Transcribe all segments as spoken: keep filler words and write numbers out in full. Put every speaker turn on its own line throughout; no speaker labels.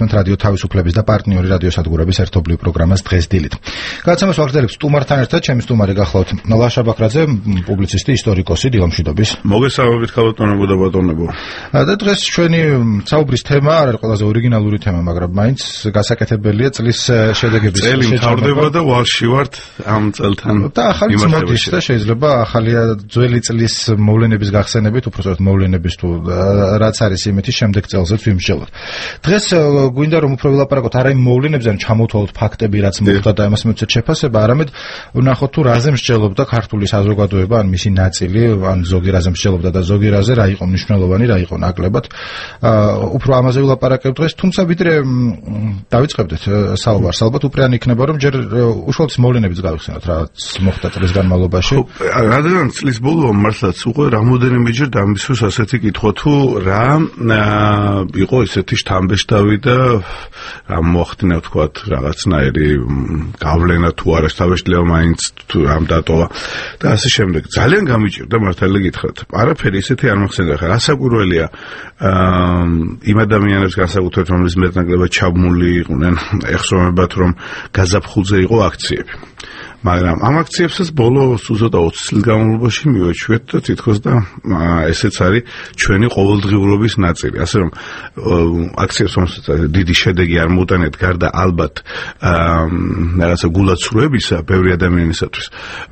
გისმენთ რადიო თავისუფლების და პარტნიორი რადიოსადგურების ერთობლივ პროგრამას დღეს დილით. Გადაცემას ვაგრძელებთ სტუმართან ერთად, ჩემი სტუმარი გახლავთ ლაშა ბაქრაძე, პუბლიცისტი, ისტორიკოსი, დილამშვიდობის.
მოგესალმებით ქალბატონებო და ბატონებო.
და დღეს ჩვენი საუბრის თემა არ არის ყველაზე ორიგინალური თემა, მაგრამ მაინც გასაკეთებელია წლის შედეგების
წელი მთავრდება და ვალში ვართ ამ წელთან.
და ახალი მოდის და შეიძლება ახალია ძველი წლის მოვლენების გახსენებით, უბრალოდ მოვლენების თუ რაც არის იმითი შემდეგ წელზეც ვიმსჯელოთ. დღეს გვინდა რომ უფრო ვილაპარაკოთ არა იმ მოვლენებზე, ან ჩამოვთვალოთ ფაქტები, რაც მოხდა და იმას მოცეთ შეფასება, არამედ ვნახოთ თუ რაზე მსჯელობდა ქართული საზოგადოება, ან მისი ნაწილი, ან ზოგი რაზე მსჯელობდა და ზოგი რაზე რა იყო მნიშვნელოვანი, რა იყო ნაკლებად. უფრო ამაზე ვილაპარაკებთ დღეს, თუმცა ვიდრე დავიწყებდეთ საუბარს, ალბათ უპირან იქნება რომ ჯერ უშუალოდ მოვლენებიც გავიხსენოთ, რაც მოხდა წლის განმავლობაში.
რადგან წლის ბოლო მართლაც უკვე რამოდენიმეჯერ დამისვეს ასეთი კითხვა თუ რა იყო ესეთი შთამბეჭდავი და რა მოახდინა ვთქვათ რაღაცნაირი გავლენა თუ არა შთამბეჭდავი მაინც თუ რამ დატოვა და ასე შემდეგ. ძალიან გამიჭირდა მართალი გითხრათ. არაფერი ესეთი არ მოხსენდა ხა. რასაკვირველია იმ ადამიანებს განსაკუთრებით რომლის მეტნაკლებად ჩაბმული იყვნენ ეხსოვებათ რომ გაზაფხულზე იყო აქციები. მაგრამ ამ აქციებსაც ბოლო ზუსტად ოცი წლის განმავლობაში მივაჩვენეთ და თითქოს და ესეც არის ჩვენი ყოველდღიურობის ნაწილი. ასე რომ აქციებს რომელსაც დიდი შედეგი არ მოუტანეთ გარდა ალბათ რაღაცა გულაცრუებისა ბევრი ადამიანისათვის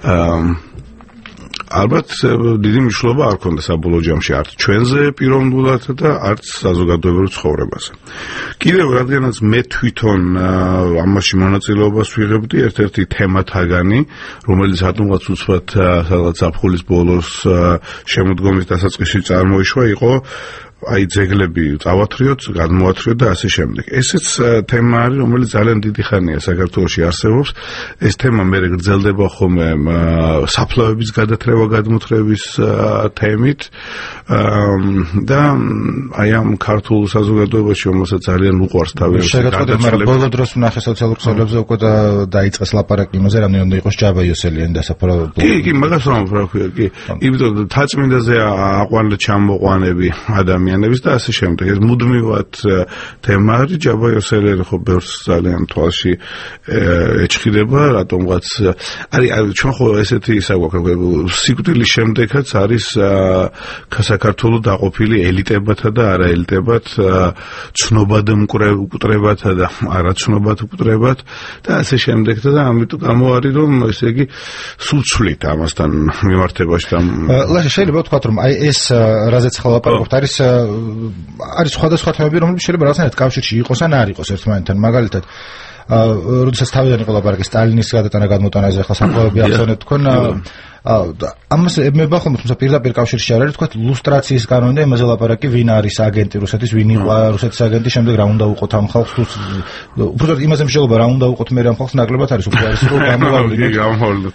ალბათ დიდი მნიშვნელობა არ ქონდა საბოლოო ჯამში არც ჩვენზე პიროვნულად და არც საზოგადოებრივ ცხოვრებაზე. კიდევ რადგანაც მე თვითონ ამაში მონაწილეობას ვიღებდი ერთ-ერთი თემათაგანი, რომელიც რატომღაც უცბად სადღაც ზაფხულის ბოლოს შემოდგომის დასაწყისში წარმოიშვა, იყო აი ძეგლები წავათრიოთ, გადმოათრიოთ და ასე შემდეგ. ესეც თემა არის, რომელიც ძალიან დიდი ხანია საქართველოში არსებობს. ეს თემა მე გრძელდება ხოლმე საფლავების გადათრევა გადმოთრევის თემით და აი ამ ქართულ საზოგადოებაში რომელსაც ძალიან უყვარს თავის
შეგაწყვეტეთ, მაგრამ ბოლო დროს ვნახე სოციალურ ქსელებზე უკვე დაიწყეს ლაპარაკი იმაზე, რამდენი იყოს ჯაბა იოსელიანი დასაფლავ.
კი, კი, მაგას რომ ვფიქრე, კი. იმიტომ თაწმინდაზე აყვანდა ჩამოყვანები ადამიანი და ასე შემდეგ. ეს მუდმივად თემა არის. ჯაბა იოსელიანი ხო ბევრს ძალიან თვალში ეჭხირება, რატომღაც არის ჩვენ ხო ესეთი ისა გვაქვს სიკვდილის შემდეგაც არის საქართველო დაყოფილი ელიტებათა და არაელიტებად, ცნობად მკვდრებათა და არაცნობად მკვდრებად და ასე შემდეგ და ამიტომ გამო არის რომ ესე იგი სულ ცვლით ამასთან მიმართებაში და
ლაშა შეიძლება ვთქვათ რომ აი ეს რაზეც ხალ ლაპარაკობთ არის არის სხვადასხვა თემები, რომლებიც შეიძლება რაღაცნაირად კავშირში იყოს ან არ იყოს ერთმანეთთან. მაგალითად, როდესაც თავიდან იყო ლაპარაკი სტალინის გადატანა გადმოტანაზე, ახლა საფლავები ახსენეთ თქვენ. ამას ემება ხოლმე, თუმცა პირდაპირ კავშირში არ არის, თქვათ ლუსტრაციის კანონი და იმაზე ლაპარაკი, ვინ არის აგენტი რუსეთის, ვინ იყო რუსეთის აგენტი, შემდეგ რა უნდა უყოთ ამ ხალხს, უბრალოდ იმაზე მსჯელობა რა უნდა უყოთ მე ამ ხალხს ნაკლებად არის უკვე არის რომ გამოვავლინოთ.
გამოვავლინოთ.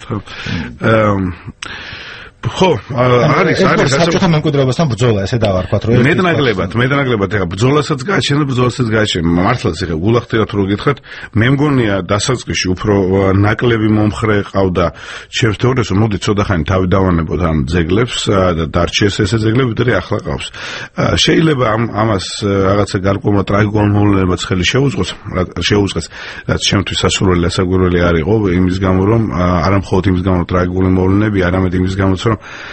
ხო, არის არის
საბჭოთა მემკვიდრეობასთან ბრძოლა, ესე დავარქვათ, რომ
მეტნაკლებად, მეტნაკლებად ეხა ბრძოლასაც გააჩნდა, ბრძოლასაც გააჩნდა. მართლაც ეხა გულახდეთ რო გითხრათ, მე მგონია დასაწყისში უფრო ნაკლები მომხრე ყავდა ჩემს თეორიას, რომ მოდი ცოტა ხანი თავი დავანებოთ ამ ძეგლებს და დარჩეს ესე ძეგლები, ვიდრე ახლა ყავს. შეიძლება ამ ამას რაღაცა გარკვეულ ტრაგიკულ მოვლენებად ხელი შეუწყოს, შეუწყეს, რაც ჩემთვის სასურველი ასაგვირველი არ იყო, იმის გამო რომ არა მხოლოდ იმის გამო რომ ტრაგიკული მოვლენები, არამედ იმის გამო რომ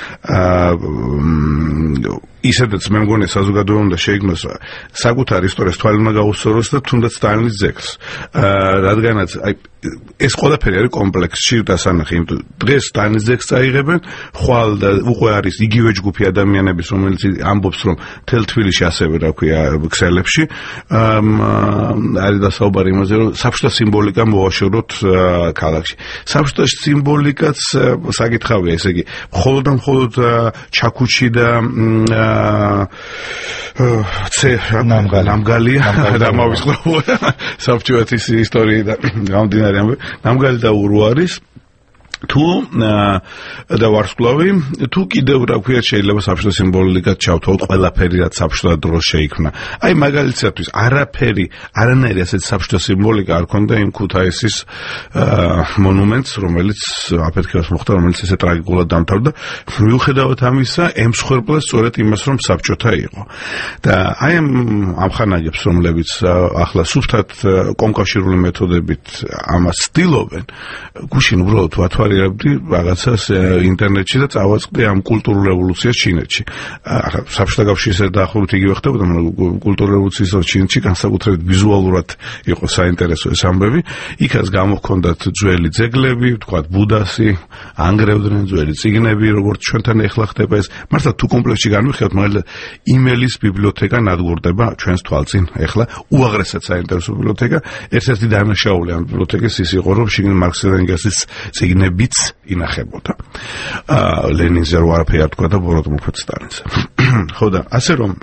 ისედაც მე მგონია საზოგადოება უნდა შეიგნოს საკუთარ ისტორიას თვალე უნდა გაუსწოროს და თუნდაც სტალინის ძეგლს. რადგანაც აი ეს ყველაფერი არის კომპლექსში დასანახი. იმიტომ დღეს სტალინის ძეგლს წაიღებენ, ხვალ და უკვე არის იგივე ჯგუფი ადამიანების, რომელიც ამბობს რომ თელ თბილისში ასევე რა ქვია ქსელებში არის დასაუბარი იმაზე რომ საბჭოთა სიმბოლიკა მოვაშოროთ ქალაქში. საბჭოთა სიმბოლიკაც საკითხავია, ესე იგი მხოლოდ და მხოლოდ ჩაქუჩი და ნამგალია და მოვისწრებო საბჭოთის ისტორიიდან გამომდინარე ნამგალი და ურუ არის თუ და ვარსკვლავი თუ კიდევ რა ქვია შეიძლება საბჭოთა სიმბოლიკად ჩავთვალოთ ყველაფერი რაც საბჭოთა დროს შეიქმნა. აი მაგალითად არაფერი არანაირი ასეთი საბჭოთა სიმბოლიკა არ ქონდა იმ ქუთაისის მონუმენტს რომელიც აფეთქებას მოხდა რომელიც ესე ტრაგიკულად დამთავრდა. მიუხედავად ამისა ემსხვერპლა სწორედ იმას რომ საბჭოთა იყო. და აი ამ ამხანაგებს რომლებიც ახლა სუფთად კომკავშირული მეთოდებით ამას ცდილობენ გუშინ უბრალოდ ვათვალე რაღაცას ინტერნეტში და წავაწყდი ამ კულტურულ რევოლუციას ჩინეთში. ახლა საბჭოთა კავშირის დაახლოებით იგივე ხდებოდა, მაგრამ კულტურულ რევოლუციის ჩინეთში განსაკუთრებით ვიზუალურად იყო საინტერესო ეს ამბები. იქაც გამოჰქონდათ ძველი ძეგლები, ვთქვათ ბუდასი, ანგრევდნენ ძველი წიგნები, როგორც ჩვენთან ეხლა ხდება ეს. მართლა თუ კომპლექსში განვიხილოთ, მაგალითად იმელის ბიბლიოთეკა ნადგურდება ჩვენს თვალწინ. ეხლა უაღრესად საინტერესო ბიბლიოთეკა, ერთ-ერთი დანაშაული ამ ბიბლიოთეკის ის იყო, რომ შიგნით მარქსის და ენგელსის წიგნები ინახებოდა. ლენინზე რო არაფერი არ თქვა და ბოროტმოფეთ სტალინზე. ხო და ასე რომ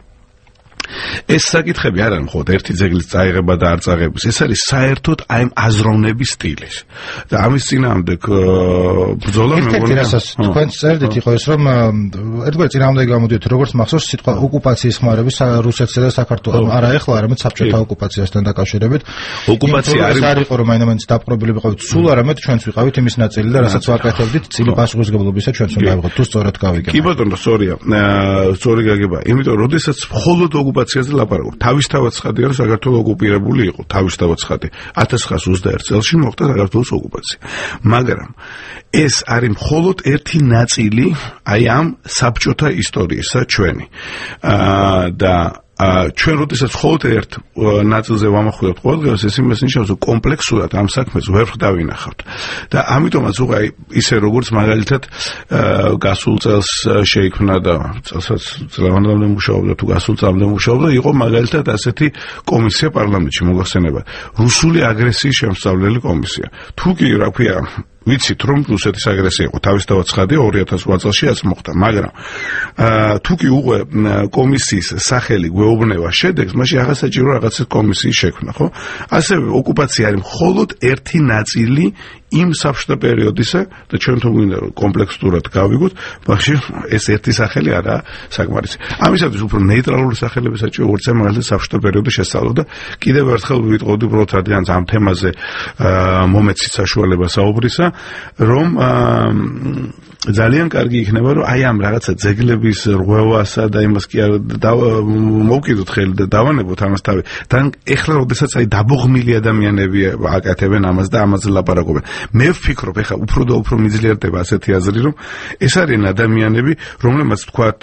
ეს საკითხები არ არის მხოლოდ ერთი ძეგლის წაიღება და არ წაიღების, ეს არის საერთოდ აი ამ აზროვნების სტილი. და ამის წინააღმდეგ ბრძოლა
მეგონა რასაც თქვენ წერდით იყო ეს რომ ერთგვარი წინააღმდეგ გამოდიოთ როგორც მახსოვს სიტყვა ოკუპაციის ხმარების რუსეთსა და საქართველოს არა ეხლა არამედ საბჭოთა ოკუპაციასთან დაკავშირებით.
ოკუპაცია არის
არ იყო რომ მაინც დაპყრობილი ვიყავით სულ არამედ ჩვენც ვიყავით იმის ნაწილი და რასაც ვაკეთებდით წილი პასუხისმგებლობისა ჩვენც უნდა ავიღოთ თუ სწორად გავიგებთ.
კი ბატონო, სწორია. სწორი გაგება. იმიტომ რომ როდესაც მხოლოდ ოკუპაციაზე ლაპარაკობ. თავისთავად ცხადია რომ საქართველო ოკუპირებული იყო, თავისთავად ცხადი. ათას ცხრაას ოცდაერთ წელს მოხდა საქართველოს ოკუპაცია. მაგრამ ეს არის მხოლოდ ერთი ნაწილი აი ამ საბჭოთა ისტორიისა ჩვენი. აა და ჩვენ როდესაც მხოლოდ ერთ ნაწილზე ვამახვილებთ ყოველდღიურად ეს იმას ნიშნავს რომ კომპლექსურად ამ საქმეს ვერ ვდავინახავთ. და ამიტომაც უყაი ისე როგორც მაგალითად გასულ წელს შეიქმნა და წელსაც წლევანდამდე მუშაობდა თუ გასულ წლამდე მუშაობდა იყო მაგალითად ასეთი კომისია პარლამენტში მოგახსენებათ რუსული აგრესიის შემსწავლელი კომისია. თუ კი რა ქვია ვიცით რომ რუსეთის აგრესია იყო თავისთავად ცხადია ორი ათას ოთხ წელში რაც მოხდა, მაგრამ თუ კი უყვე კომისიის სახელი გვეუბნება შედეგს, მაშინ აღარ საჭირო რაღაცა კომისიის შექმნა, ხო? ასევე ოკუპაცია არის მხოლოდ ერთი ნაწილი იმ საბჭოთა პერიოდისა და ჩვენ თუ გვინდა რომ კომპლექსურად გავიგოთ, მაშინ ეს ერთი სახელი არაა საკმარისი. ამისათვის უფრო ნეიტრალური სახელები საჭირო, როგორც მაგალითად საბჭოთა პერიოდის შესწავლა და კიდევ ერთხელ ვიტყოდი უბრალოდ რადგან ამ თემაზე მომეცით საშუალება საუბრისა, რომ ძალიან კარგი იქნება რომ აი ამ რაღაცა ძეგლების რღვევასა და იმას კი არ მოვკიდოთ ხელი და დავანებოთ ამას თავი. და ეხლა როდესაც აი დაბოღმილი ადამიანები აკეთებენ ამას და ამაზე ლაპარაკობენ. მე ვფიქრობ, ეხლა უფრო და უფრო მიძლიერდება ასეთი აზრი, რომ ეს არიან ადამიანები, რომლებმაც თქვათ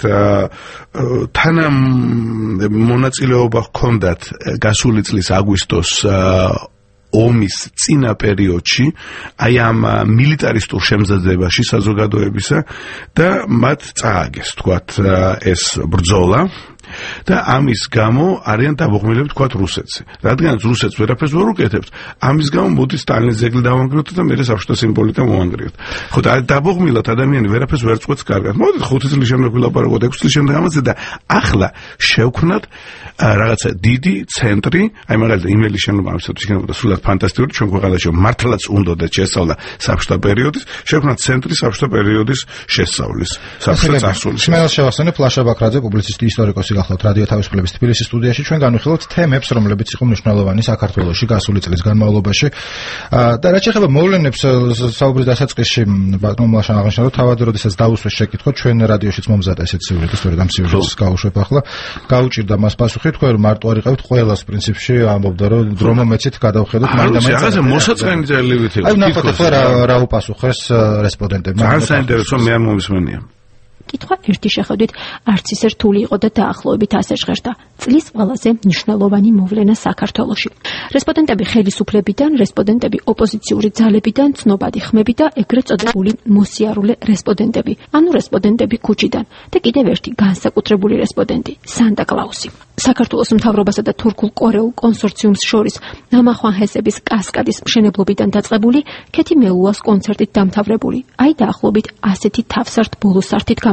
თანამ მონაწილეობა ჰქონდათ გასული წლის აგვისტოს ომის წინა პერიოდში, აი ამ მილიტარისტულ შემზადებაში საზოგადოებისა და მათ წააგეს, თქვათ, ეს ბრძოლა. და ამის გამო არიან დაბოღმილები თქვათ რუსეთზე. რადგანაც რუსეთს ვერაფერს ვერ უკეთებთ, ამის გამო მოდით სტალინის ძეგლი დავანგრიოთ და მერე საბჭოთა სიმბოლიკა მოვანგრიოთ. ხო და დაბოღმილად ადამიანი ვერაფერს ვერ წყვეტს კარგად. მოდით ხუთი წლის შემდეგ ვილაპარაკოთ, ექვსი წლის შემდეგ ამაზე და ახლა შევქმნათ რაღაცა დიდი ცენტრი, აი მაგალითად იმელის შენობა ამისათვის იქნებოდა სულად ფანტასტიკური, ჩვენ ქვეყანაში მართლაც უნდოდა შესწავლა საბჭოთა პერიოდის, შევქმნათ ცენტრი საბჭოთა პერიოდის შესწავლის, საბჭოთა წარსულის.
მე შევახსენებ ლაშა ბაქრაძე, პუბლიცისტი, ისტორიკოსი გახლავთ რადიო თავისუფლების თბილისის სტუდიაში. ჩვენ განვიხილავთ თემებს, რომლებიც იყო მნიშვნელოვანი საქართველოში გასული წლის განმავლობაში. და რაც შეეხება მოვლენებს საუბრის დასაწყისში ბატონმა ლაშამ აღნიშნა, რომ თავად როდესაც დაუსვეს შეკითხვა, ჩვენ რადიოშიც მომზადა ესეთ სიუჟეტი, სწორედ ამ სიუჟეტს გავუშვებ ახლა. გაუჭირდა მას პასუხი, თქვენ რომ მარტო არ იყავით ყველას პრინციპში ამბობდა, რომ დრო მომეცით გადავხედოთ მაინდა-მაინც.
რაღაცა მოსაწყენი ძალივით იყო.
აი ნახოთ ახლა რა უპასუხეს რესპონდენტებმა.
ძალიან საინტერესო, მე არ მომისმენია.
კითხვა ერთი შეხედვით არც ისე რთული იყო და დაახლოებით ასე ჟღერდა. წლის ყველაზე მნიშვნელოვანი მოვლენა საქართველოში. რესპონდენტები ხელისუფლებიდან, რესპონდენტები ოპოზიციური ძალებიდან, ცნობადი ხმები და ეგრეთ წოდებული მოსიარულე რესპონდენტები, ანუ რესპონდენტები ქუჩიდან და კიდევ ერთი განსაკუთრებული რესპონდენტი, სანტა კლაუსი. საქართველოს მთავრობასა და თურქულ-კორეულ კონსორციუმს შორის ნამახვან ჰესების კასკადის მშენებლობიდან დაწყებული, ქეთი მეულას კონცერტით დამთავრებული. აი დაახლოებით ასეთი თავსართ ბოლოსართით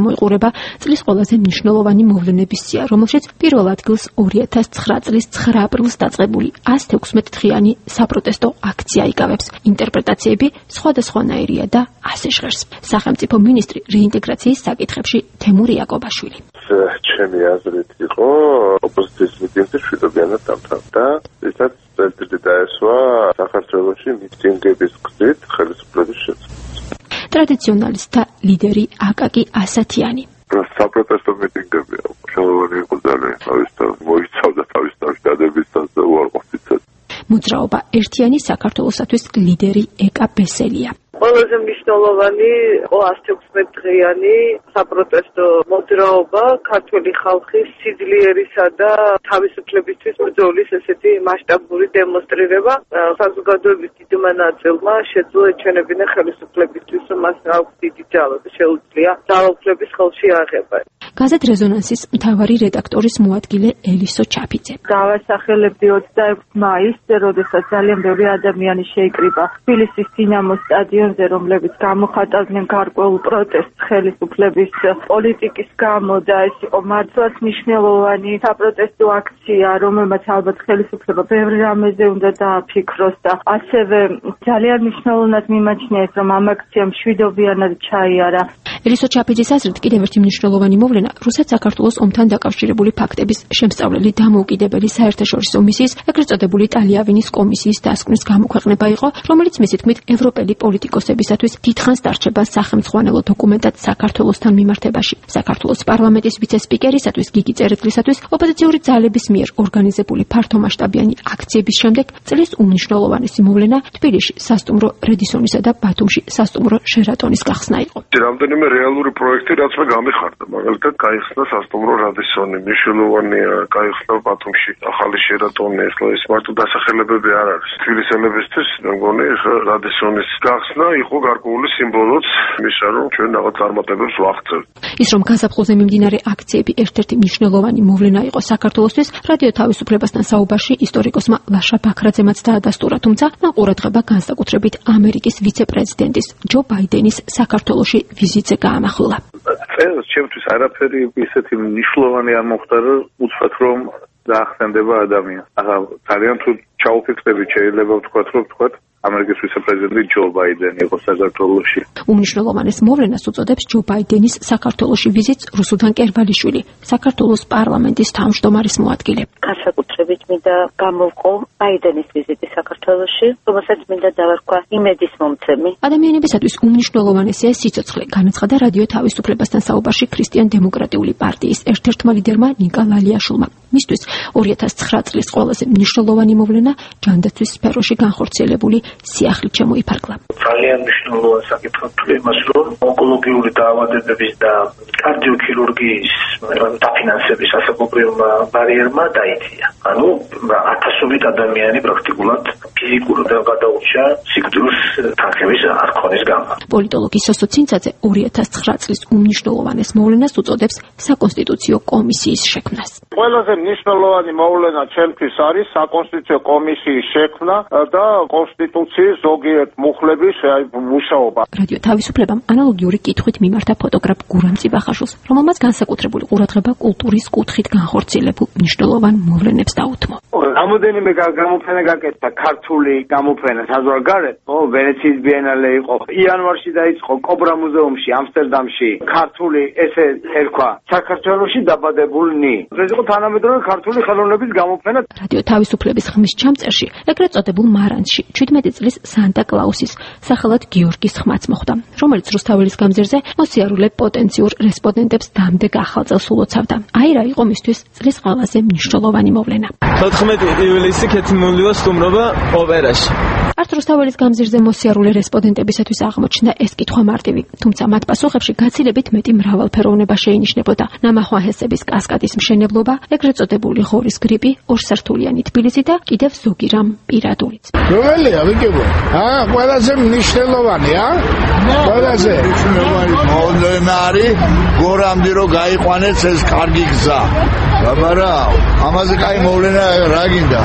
გამოიყურება წლის ყველაზე მნიშვნელოვანი მოვლენების სია, რომელშიც პირველ ადგილს ორი ათას ცხრა წლის ცხრა აპრილს დაწყებული ას თექვსმეტ დღიანი საპროტესტო აქცია იკავებს. ინტერპრეტაციები სხვადასხვანაირია და ასე ჟღერს. სახელმწიფო მინისტრი რეინტეგრაციის საკითხებში თემურ იაკობაშვილი.
ჩემი აზრით იყო ოპოზიციის მიტინგზე შვიდობიანად დამთავრდა. ისაც წელიწადი დაესვა საქართველოში მიტინგების გზით ხელისუფლების შეცვლას.
ტრადიციონალისტთა ლიდერი აკაკი ასათიანი.
საპროტესტო მიტინგები ხელოვანი იყო ძალიან თავის თავს მოიცავდა თავის თავს დადებისას და უარყოფითად.
მოძრაობა ერთიანი საქართველოსათვის ლიდერი ეკა ბესელია.
ყველაზე მნიშვნელოვანი იყო ას თექვსმეტ დღიანი საპროტესტო მოძრაობა ქართული ხალხის სიძლიერისა და თავისუფლებისთვის ბრძოლის ესეთი მასშტაბური დემონსტრირება. საზოგადოების დიდმა ნაწილმა შეძლო ეჩვენებინა ხელისუფლებისთვის, რომ მას აქვს დიდი ძალა და შეუძლია ძალაუფლების ხელში აღება.
გაზეთ რეზონანსის მთავარი რედაქტორის მოადგილე ელისო ჩაფიძე.
დავასახელებდი ოცდაექვსი მაისს, როდესაც ძალიან ბევრი ადამიანი შეიკრიბა თბილისის დინამოს სტადიონზე, რომლებიც გამოხატავდნენ გარკვეულ პროტესტს ხელისუფლების პოლიტიკის გამო და ეს იყო მართლაც მნიშვნელოვანი საპროტესტო აქცია, რომელმაც ალბათ ხელისუფლება ბევრი რამეზე უნდა დააფიქროს და ასევე ძალიან მნიშვნელოვნად მიმაჩნია ეს, რომ ამ აქციამ მშვიდობიანად ჩაიარა.
ელისო ჩაფიძის აზრით კიდევ ერთი მნიშვნელოვანი მოვლენა რუსეთ-საქართველოს ომთან დაკავშირებული ფაქტების შემსწავლელი დამოუკიდებელი საერთაშორისო მისიის, ეგრეთ წოდებული ტალიავინის კომისიის დასკვნის გამოქვეყნება იყო, რომელიც მისი თქმით ევროპელი პოლიტიკოსებისათვის დიდხანს დარჩება სახელმძღვანელო დოკუმენტად საქართველოსთან მიმართებაში. საქართველოს პარლამენტის ვიცე-სპიკერისათვის გიგი წერეთლისათვის ოპოზიციური ძალების მიერ ორგანიზებული ფართომასშტაბიანი აქციების შემდეგ წლის უმნიშვნელოვანესი მოვლენა თბილისში სასტუმრო რედისონისა და ბათუმში სასტუმრო ჟერატონის გახსნა იყო.
რამდენიმე რეალური პროექტი რაც მე გამიხარდა, მაგალითად გაიხსნა სასტუმრო რადისონი, მნიშვნელოვანია, გაიხსნა ბათუმში ახალი ჟერატონი, ახლა ეს მარტო დასახელებები არ არის. თბილისელებისთვის მგონი რადისონის გახსნა იყო გარკვეული სიმბოლოც იმისა, რომ ჩვენ რაღაც წარმატებებს ვაღწევთ.
ის რომ გაზაფხულზე მიმდინარე აქციები ერთ-ერთი მნიშვნელოვანი მოვლენა იყო საქართველოსთვის, რადიო თავისუფლებასთან საუბარში ისტორიკოსმა ლაშა ბაქრაძემაც დაადასტურა, თუმცა მან ყურადღება განსაკუთრებით ამერიკის ვიცე-პრეზიდენტის ჯო ბაიდენის საქართველოში ვიზიტზე გაამახვილა.
წელს ჩემთვის არაფერი ისეთი მნიშვნელოვანი არ მოხდა, რომ უცბად რომ დაახსენდება ადამიანს. ახლა ძალიან თუ ჩაუფიქრდებით, შეიძლება ვთქვათ, რომ ვთქვათ ამერიკის ვიცე-პრეზიდენტი ჯო ბაიდენი იყო საქართველოში.
უმნიშვნელოვანეს მოვლენას უწოდებს ჯო ბაიდენის საქართველოში ვიზიტს რუსუდან კერბალიშვილი, საქართველოს პარლამენტის თავმჯდომარის მოადგილე.
განსაკუთრებით მინდა გამოვყო ბაიდენის ვიზიტი საქართველოში, რომელსაც მინდა დავარქვა იმედის მომცემი.
ადამიანებისათვის უმნიშვნელოვანესია სიცოცხლე, განაცხადა რადიო თავისუფლებასთან საუბარში ქრისტიან-დემოკრატიული პარტიის ერთ-ერთმა ლიდერმა ნიკა ლალიაშვილმა. მისთვის ორი ათას ცხრა წლის ყველაზე მნიშვნელოვანი მოვლენა ჯანდაცვის სფეროში განხორციელებული სიახლით შემოიფარგლა.
ძალიან მნიშვნელოვანი საკითხი თუ იმას, რომ ონკოლოგიური დაავადებების და კარდიოქირურგიის დაფინანსების ასაკობრივმა ბარიერმა დაიწია. ანუ ათასობით ადამიანი პრაქტიკულად ფიზიკურად გადაურჩა სიკვდილს თანხების არქონის გამო.
პოლიტოლოგი სოსო ცინცაძე ორი ათას ცხრა წლის უმნიშვნელოვანეს მოვლენას უწოდებს საკონსტიტუციო კომისიის შექმნას.
ყველაზე მნიშვნელოვანი მოვლენა ჩემთვის არის საკონსტიტუციო კომისიის შექმნა და კონსტიტუციის ზოგიერთ მუხლების მუშაობა.
რადიო თავისუფლებამ ანალოგიური კითხვით მიმართა ფოტოგრაფ გურამ ციბახაშვილს, რომელმაც განსაკუთრებული ყურადღება კულტურის კუთხით განხორციელებულ მნიშვნელოვან მოვლენებს დაუთმო.
რამოდენიმე გამოფენა გაკეთდა ქართული გამოფენა საზღვარგარეთ, ო ვენეციის ბიენალე იყო. იანვარში დაიწყო კობრა მუზეუმში ამსტერდამში ქართული ესე ერქვა საქართველოში დაბადებულნი. ეს იყო თანამედროვე ქართული ხელოვნების გამოფენა.
რადიო თავისუფლების ხმის ჩამწერში, ეგრეთ წოდებულ მარანში შვიდმეტი წლის სანტა კლაუსის, სახელად გიორგის ხმაც მოხვდა, რომელიც რუსთაველის გამზირზე მოსიარულე პოტენციურ რესპონდენტებს დამდეგ ახალ წელს ულოცავდა. აი რა იყო მისთვის წლის ყველაზე მნიშვნელოვანი მოვლენა.
თოთხმეტი ივლისი ქეთმულიო სტუმრობა ოპერაში.
არც რუსთაველის გამზირზე მოსიარულე რესპონდენტებისათვის აღმოჩნდა ეს კითხვა მარტივი, თუმცა მათ პასუხებში გაცილებით მეტი მრავალფეროვნება შეინიშნებოდა. ნამახვაჰესების კასკადის მშენებლობა, ეგრეთ წოდებული ღორის გრიპი, ორსართულიანი თბილისი და კიდევ ზოგი რამ პირადულიც.
რომელია ვიგებო? აა, ყველაზე მნიშვნელოვანი, აა? ყველაზე
მნიშვნელოვანი მოვლენა არის გორამდე რომ გაიყვანეს ეს კარგი გზა. ბაბარა, ამაზე კაი მოვლენა რა გინდა?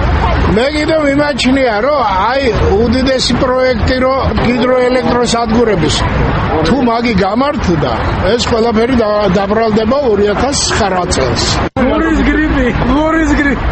მე კიდევ მიმაჩნია, რომ აი უდიდესი პროექტი, რომ ჰიდროელექტროსადგურების თუ მაგი გამართდა, ეს ყველაფერი დაბრალდება ორი ათას ცხრა წელს.
გორის გრიპი, გორის გრიპი.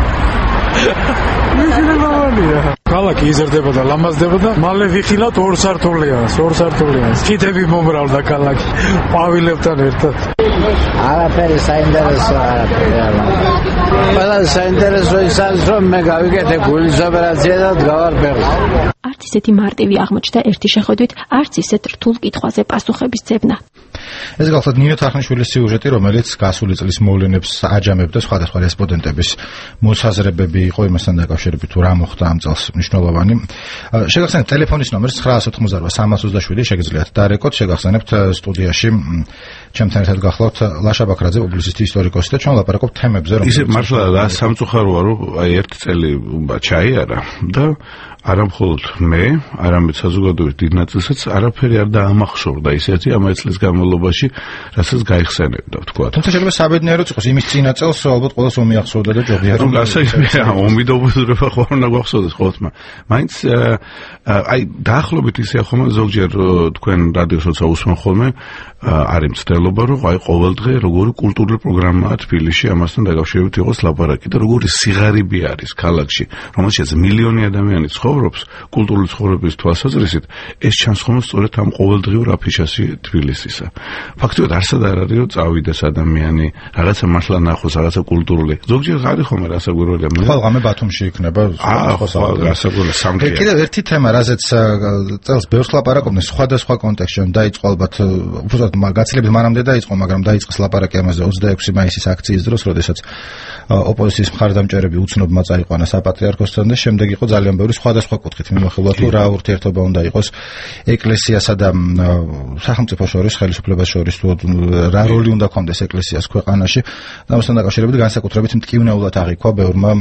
ქალაქი იზრდება და ლამაზდება და მალე ვიხილავთ ორ სართულიანს, ორ სართულიანს. ხიდები მომრავლდა ქალაქი ყვავილებთან ერთად.
არაფერი საინტერესო არაფერი. ყველაზე საინტერესო ის არის, რომ მე გავიკეთე გულის ოპერაცია და გავარბეღე.
არც ისეთი მარტივი აღმოჩნდა ერთი შეხედვით, არც ისეთ რთულ კითხვაზე პასუხების ძებნა.
ეს გახლავთ ნინო თარხნიშვილის სიუჟეტი, რომელიც გასული წლის მოვლენებს აჯამებდა სხვადასხვა რესპონდენტების მოსაზრებები იყო იმასთან დაკავშირებით, თუ რა მოხდა ამ წელს მნიშვნელოვანი. შეგახსენებთ ტელეფონის ნომერს ცხრა ოთხმოცდაოთხ სამას ოცდაშვიდი, შეგიძლიათ დარეკოთ, შეგახსენებთ სტუდიაში ჩემთან ერთად გახლავთ ლაშა ბაქრაძე, პუბლიცისტი, ისტორიკოსი და ჩვენ ვლაპარაკობთ თემებზე,
რომ ისე მართლა რა სამწუხაროა, რომ აი ერთი წელი ჩაიარა და არა მხოლოდ მე, არამედ საზოგადოების დიდ ნაწილსაც არაფერი არ დაამახსოვრდა ისეთი ამ წლის განმავლობაში, რასაც გაიხსენებდა, ვთქვა.
თუმცა შეიძლება საბედნიეროც იყოს, იმის წინა წელს ალბათ ყველას ომი ახსოვდა და ჯობია
რომ გასაგებია, ომი და უბედურება ხო უნდა გვახსოვდეს ხოლმე. მაინც აი დაახლოებით ისე ხომ ზოგჯერ თქვენ რადიოს როცა უსმენ ხოლმე არის მცდელობა, რომ აი ყოველდღე როგორი კულტურული პროგრამაა თბილისში ამასთან დაკავშირებით იყოს ლაპარაკი და როგორი სიღარიბე არის ქალაქში, რომელშიც მილიონი ადამიანი ცხოვრობს კულტურული ცხოვრების თვალსაზრისით, ეს ჩანს ხოლმე სწორედ ამ ყოველდღიურ აფიშაში თბილისისა. ფაქტობრივად არსად არ არის, რომ წავიდეს ადამიანი, რაღაცა მართლა ნახოს, რაღაცა კულტურული. ზოგჯერ არის ხოლმე რასაკვირველია.
ხო, ღამე ბათუმში იქნება
სხვა რასაკვირველია სამთია.
კიდევ ერთი თემა, რაზეც წელს ბევრს ლაპარაკობდნენ სხვადასხვა კონტექსტში, დაიწყო ალბათ უბრალოდ გაცილებით მანამდე დაიწყო, მაგრამ დაიწყეს ლაპარაკი ამაზე ოცდაექვსი მაისის აქციის დროს, როდესაც ოპოზიციის მხარდამჭერები უცნობმა წაიყვანა საპატრიარქოსთან და შემდეგ იყო ძალიან ბევრი სხვადასხვა კუთხით მიმოხილვა, თუ რა ურთიერთობა უნდა იყოს ეკლესიასა და სახელმწიფოს შორის, ხელისუფლებას შორის, თუ რა როლი უნდა ჰქონდეს ეკლესიას ქვეყანაში. და ამასთან დაკავშირებით განსაკუთრებით მტკივნეულად აღიქვა ბევრმა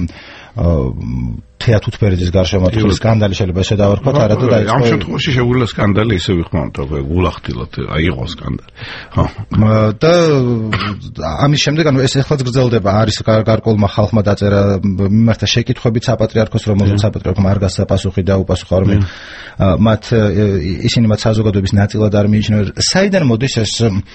თეატუთბერიძის გარშემო თული სკანდალი შეიძლება ესე დავარქვათ, არა და დაიწყო.
ამ შემთხვევაში შეგვიძლია სკანდალი ისე ვიხმაროთ, რომ გულახდილად აი იყო სკანდალი. ხო.
და ამის შემდეგ ანუ ეს ეხლაც გრძელდება, არის გარკვეულმა ხალხმა დაწერა მიმართა შეკითხვებით საპატრიარქოს, რომელზეც საპატრიარქომ არ გასცა პასუხი და უპასუხა, რომ მათ ისინი მათ საზოგადოების ნაწილად არ მიიჩნევენ. საიდან მოდის ეს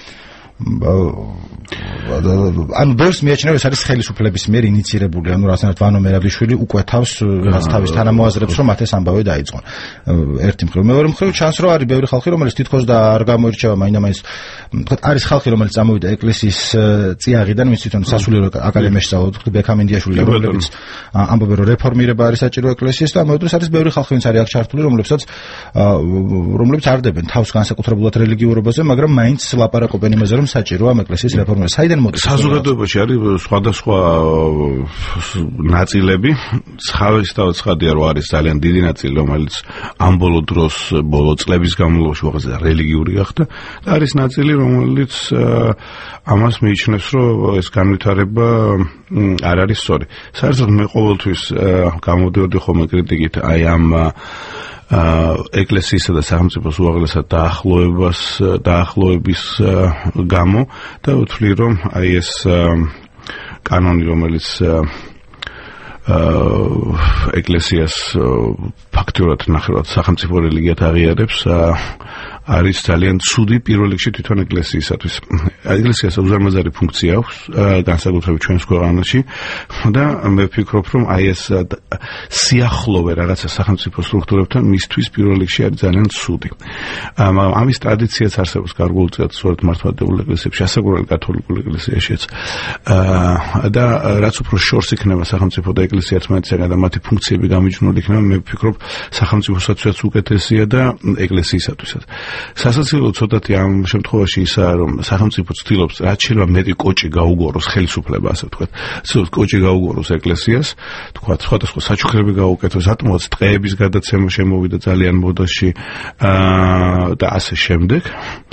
ანუ ბევრს მიაჩნევს არის ხელისუფლების მიერ ინიცირებული, ანუ რასაც ვანო მერაბიშვილი უკვე თავს რაც თავის თანამოაზრებს, რომ მათ ეს ამბავი დაიწყონ. ერთი მხრივ, მეორე მხრივ ჩანს, რომ არის ბევრი ხალხი, რომელიც თითქოს და არ გამოირჩევა მაინდა-მაინც, თქვათ, არის ხალხი, რომელიც წამოვიდა ეკლესიის წიაღიდან, ვინც თვითონ სასულიერო აკადემიაში სწავლობდა, თქვათ, ბექამინდიაშვილი, რომელიც ამბობენ, რომ რეფორმირება არის საჭირო ეკლესიის და ამავდროულად არის ბევრი ხალხი, ვინც არის აქ ჩართული, რომლებსაც რომლებიც არდებენ თავს განსაკუთრებულად რელიგიურობაზე, მაგრამ მაინც ლაპარაკობენ იმაზე, რომ საჭიროა ამ ეკლესიის რეფორმირება. საიდან მოდის?
საზოგადოებაში არის სხვადასხვა ნაწილები. ცხავისთავად ცხადია, რომ არის ძალიან დიდი ნაწილი, რომელიც ამ ბოლო დროს, ბოლო წლების განმავლობაში უაღრესად რელიგიური გახდა და არის ნაწილი, რომელიც ამას მიიჩნევს, რომ ეს განვითარება არ არის სწორი. საერთოდ მე ყოველთვის გამოდიოდი ხოლმე კრიტიკით აი ამ ეკლესიისა და სახელმწიფოს უაღრესად დაახლოებას დაახლოების გამო და ვთვლი, რომ აი ეს კანონი, რომელიც ეკლესიას ფაქტურად ნახევრად სახელმწიფო რელიგიად აღიარებს, არის ძალიან ცუდი პირველ რიგში თვითონ ეკლესიისათვის. ეკლესიას უზარმაზარი ფუნქცია აქვს, განსაკუთრებით ჩვენს ქვეყანაში და მე ვფიქრობ, რომ აი ეს სიახლოვე რაღაცა სახელმწიფო სტრუქტურებთან მისთვის პირველ რიგში არის ძალიან ცუდი. ამის ტრადიციაც არსებობს გარკვეულწილად სწორედ მართლმადიდებლურ ეკლესიებში, ასაკურველი კათოლიკურ ეკლესიაშიც. და რაც უფრო შორს იქნება სახელმწიფო და ეკლესია ერთმანეთისგან და მათი ფუნქციები გამიჯნული იქნება, მე ვფიქრობ, სახელმწიფოსაცაც უკეთესია და ეკლესიისათვისაც. სასაცილო ცოტათი ამ შემთხვევაში ისაა, რომ სახელმწიფო ცდილობს რაც შეიძლება მეტი კოჭი გაუგოროს ხელისუფლება, ასე ვთქვათ. ცდილობს კოჭი გაუგოროს ეკლესიას, ვთქვათ, სხვადასხვა საჩუქრები გაუკეთოს, ატომაც ტყეების გადაცემა შემოვიდა ძალიან მოდაში და ასე შემდეგ.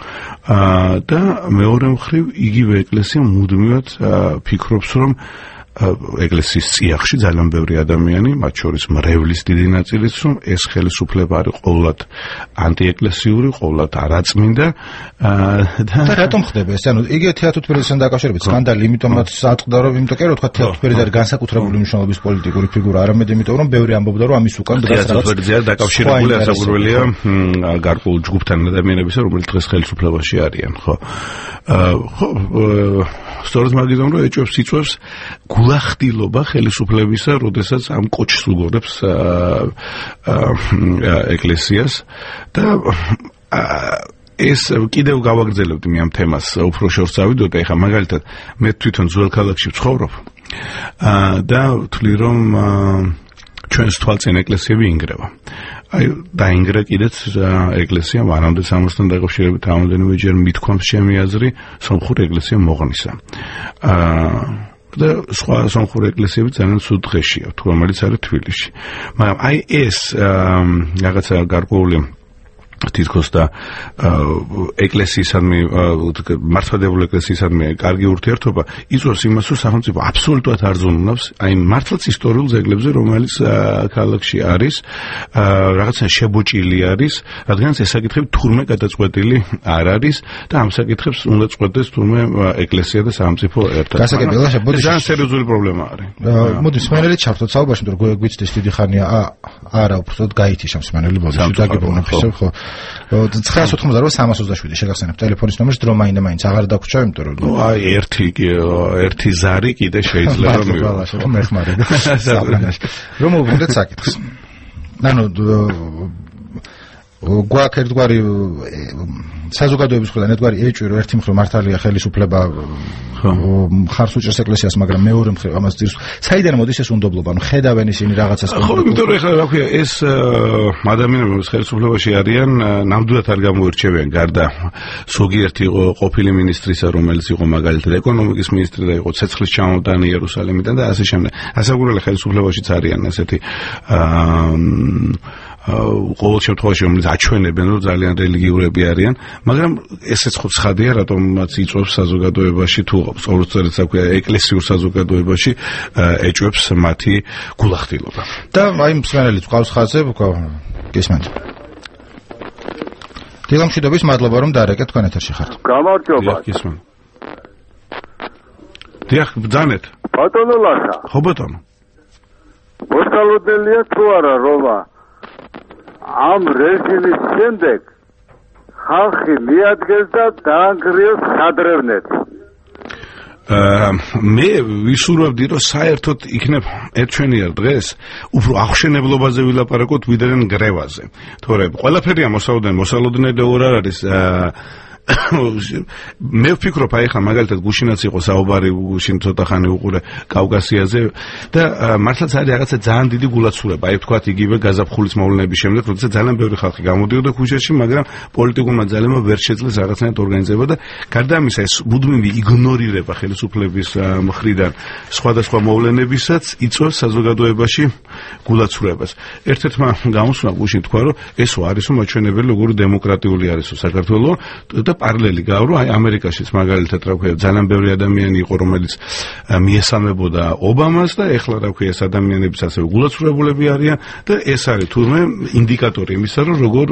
და მეორე მხრივ იგივე ეკლესია მუდმივად ფიქრობს, რომ ეკლესიის წიაღში ძალიან ბევრი ადამიანი, მათ შორის მრევლის დიდი ნაწილიც, რომ ეს ხელისუფლება არის ყოვლად ანტიეკლესიური, ყოვლად არაწმინდა
და რატომ ხდება ეს? ანუ იგივე თეატր თბილისთან დაკავშირებით სკანდალი, იმიტომაც ატყდა რომ იმიტომ კი რომ თქვა თეატր თბილისი არის განსაკუთრებული მნიშვნელობის პოლიტიკური ფიგურა, არამედ იმიტომ რომ ბევრი ამბობდა რომ ამის უკან დგას
თეატր თბილისი არის დაკავშირებული ასაკურველია გარკვეულ ჯგუფთან ადამიანებისა, რომელიც დღეს ხელისუფლებაში არიან, ხო? ხო, სწორედ მაგიტომ რომ ეჭვებს იწვევს გულახდილობა ხელისუფლებისა, როდესაც ამ კოჩს უგორებს ეკლესიას და ეს კიდევ გავაგრძელებდი მე ამ თემას, უფრო შორს ავიდოდი, ეხლა მაგალითად მე თვითონ ძველ ქალაქში ვცხოვრობ და ვთვლი რომ ჩვენს თვალწინ ეკლესიები ინგრევა. აი დაინგრა კიდეც ეკლესია მანამდე სამოსთან დაკავშირებით ამოდენმეჯერ მithქვამს ჩემი აზრი სომხური ეკლესია მოღნისა. აა და სხვა სომხური ეკლესიები ძალიან ცუდ დღეშია, თუ რომელიც არის თბილისში. მაგრამ აი ეს რაღაცა გარკვეული თითქოს და ეკლესიისადმი მართლმადიდებლური ეკლესიისადმი კარგი ურთიერთობა იწვევს იმას, რომ სახელმწიფო აბსოლუტურად არ ზრუნავს აი მართლაც ისტორიულ ძეგლებზე, რომელიც ქალაქში არის, რაღაცა შებოჭილი არის, რადგანაც ეს საკითხები თურმე გადაწყვეტილი არ არის და ამ საკითხებს უნდა წყვეტდეს თურმე ეკლესია და სახელმწიფო ერთად.
გასაგებია, შებოჭილი
ძალიან სერიოზული პრობლემა არის.
მოდი მსმენელი ჩავთოთ საუბარში, იმიტომ რომ გვიცდის დიდი ხანია არა უბრალოდ გაითიშა მსმენელი ბოდიში დაგიბრუნებისო, ხო? ცხრაას ოცდაოთხმოცდაოთხ სამას ოცდაშვიდი შეგახსენებთ ტელეფონის ნომერს, დრო მაინდა-მაინც აღარ დაგვრჩა, იმიტომ რომ
აი ერთი ერთი ზარი კიდე შეიძლება
მივიღო. მეხმარება. რომ უბრუნდეთ საკითხს. ანუ გვაქვს ერთგვარი საზოგადოების მხრიდან ერთგვარი ეჭვი, რომ ერთი მხრივ მართალია ხელისუფლება ხარს უჭერს ეკლესიას, მაგრამ მეორე მხრივ ამას ძირს. საიდან მოდის ეს უნდობლობა? ანუ ხედავენ ისინი რაღაცას.
ხო, იმიტომ რომ ეხლა რა ქვია, ეს ადამიანები, რომლებიც ხელისუფლებაში არიან, ნამდვილად არ გამოირჩევიან გარდა ზოგიერთი ყოფილი მინისტრისა, რომელიც იყო მაგალითად ეკონომიკის მინისტრი და იყო ცეცხლის ჩამოტანი იერუსალიმიდან და ასე შემდეგ. ასაკურველი ხელისუფლებაშიც არიან ესეთი აა ყოველ შემთხვევაში რომელიც აჩვენებენ რომ ძალიან რელიგიურები არიან, მაგრამ ესეც ხო ცხადია რატომაც იწვევს საზოგადოებაში თუ სწორედ საქვია ეკლესიურ საზოგადოებაში ეჭვებს მათი გულახდილობა.
და აი მსმენელიც ყავს ხაზზე, გისმენთ. დილამშვიდობის, მადლობა რომ დარეკეთ, თქვენ ეთერში ხართ.
გამარჯობა.
გისმენთ. დიახ, ბრძანეთ.
ბატონო ლაშა.
ხო ბატონო.
მოსალოდნელია თუ არა რომა ამ რეჟიმის შემდეგ ხალხი მიადგეს და დაანგრიეს სადრევნეთ.
მე ვისურვებდი რომ საერთოდ იქნებ ერჩვენიერ დღეს უფრო აღშენებლობაზე ვილაპარაკოთ ვიდრე ნგრევაზე. თორე ყველაფერია მოსალოდნელი, მოსალოდნელი ორ არ არის. მე ვფიქრობ აი ხა მაგალითად გუშინაც იყო საუბარი, გუშინ ცოტა ხანი უყურე კავკასიაზე და მართლაც არის რაღაცა ძალიან დიდი გულაცურება. აი ვთქვათ იგივე გაზაფხულის მოვლენების შემდეგ, როდესაც ძალიან ბევრი ხალხი გამოდიოდა ქუჩაში, მაგრამ პოლიტიკურმა ძალებმა ვერ შეძლეს რაღაცნაირად ორგანიზება და გარდა ამისა ეს მუდმივი იგნორირება ხელისუფლების მხრიდან სხვადასხვა მოვლენებისაც იწვევს საზოგადოებაში გულაცურებას. ერთ-ერთმა გამოსვლა გუშინ თქვა რომ ესო არის რომ აჩვენებელი როგორი დემოკრატიული არისო საქართველო და პარალელი გავრო აი ამერიკაშიც მაგალითად რა ქვია ძალიან ბევრი ადამიანი იყო რომელიც მიესალმებოდა ობამას და ეხლა რა ქვია ეს ადამიანებიც ასევე გულაცურებულები არიან და ეს არის თურმე ინდიკატორი იმისა რომ როგორ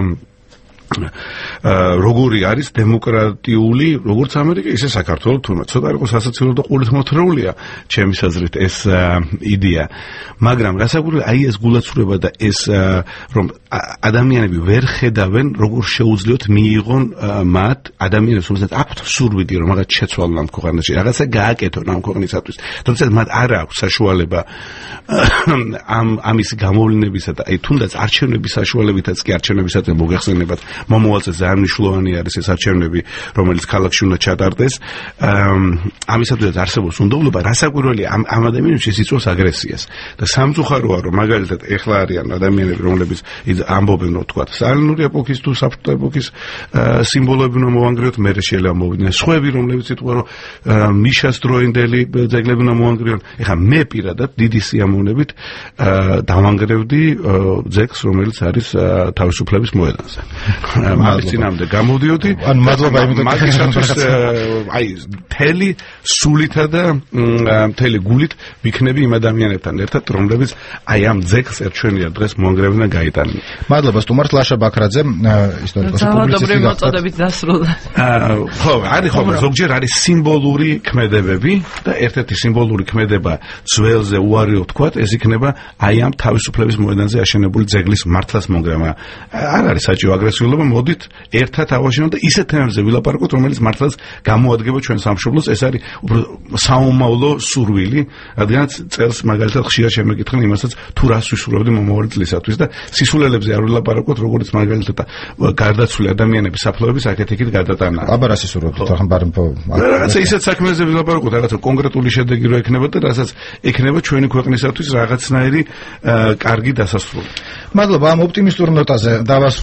როგორი არის დემოკრატიული როგორც ამერიკა ისე საქართველო თურმე ცოტა იყო სასაცილო და ყურით მოთრეულია ჩემი აზრით ეს იდეა მაგრამ რასაკვირველია აი ეს გულაცურება და ეს რომ ადამიანები ვერ ხედავენ როგორ შეუძლიათ მიიღონ მათ ადამიანებს რომელსაც აქვთ სურვილი რომ რაღაც შეცვალონ ამ ქვეყანაში რაღაცა გააკეთონ ამ ქვეყნისათვის თუმცა მათ არ აქვს საშუალება ამ ამის გამოვლენებისა და აი თუნდაც არჩევნების საშუალებითაც კი არჩევნებისაც მოგეხსენებათ მომავალზე ძალიან მნიშვნელოვანი არის ეს არჩევნები, რომელიც ქალაქში უნდა ჩატარდეს. ამისათვის არსებობს უნდობლობა, რასაკვირველია ამ ამ ადამიანებში იწვევს აგრესიას. და სამწუხაროა, რომ მაგალითად ეხლა არიან ადამიანები, რომლებიც ამბობენ, რომ თქვა, სტალინური ეპოქის თუ საბჭოთა ეპოქის სიმბოლოები უნდა მოვანგრიოთ, მერე შეიძლება მოვიდნენ. სხვები, რომლებიც იტყვა, რომ მიშას დროინდელი ძეგლები უნდა მოვანგრიონ. ეხლა მე პირადად დიდი სიამოვნებით დავანგრევდი ძეგლს, რომელიც არის თავისუფლების მოედანზე. ამის წინ წინამდე გამოდიოდი.
ანუ მადლობა იმიტომ
მაგისათვის აი მთელი სულითა და მთელი გულით ვიქნები იმ ადამიანებთან ერთად, რომლებიც აი ამ ძეგლს ერჩვენიან დღეს მონგრევნა გაიტანია.
მადლობა სტუმარს ლაშა ბაქრაძე, ისტორიკოსი პუბლიცისტი
მოწოდებით დასრულდა.
ხო, არის ხო, ზოგჯერ არის სიმბოლური ქმედებები და ერთ-ერთი სიმბოლური ქმედება ძველზე უარიო თქვათ, ეს იქნება აი ამ თავისუფლების მოედანზე აშენებული ძეგლის მართლაც მონგრევნა. არ არის საჭირო აგრესიულობა, მოდით ერთად ავაშენოთ და ისეთ თემებზე ვილაპარაკოთ, რომელიც მართლაც გამოადგება ჩვენ სამშობლოს, ეს არის საომავლო სურვილი, რადგანაც წელს მაგალითად ხშირად შემეკითხენ იმასაც, თუ რას ვისურვებდი მომავალი წლისათვის და სისულელებზე არ ვილაპარაკოთ, როგორც მაგალითად გარდაცვლილი ადამიანების საფლავების აქეთ-იქით გადატანა.
აბა რას ისურვებდით, ახლა ბარემფო.
რაღაცა ისეთ საქმეზე ვილაპარაკოთ, რაღაცა კონკრეტული შედეგი რო ექნება და რასაც ექნება ჩვენი ქვეყნისათვის რაღაცნაირი კარგი დასასრული.
მადლობა ამ ოპტიმისტურ ნოტაზე დავასრულებთ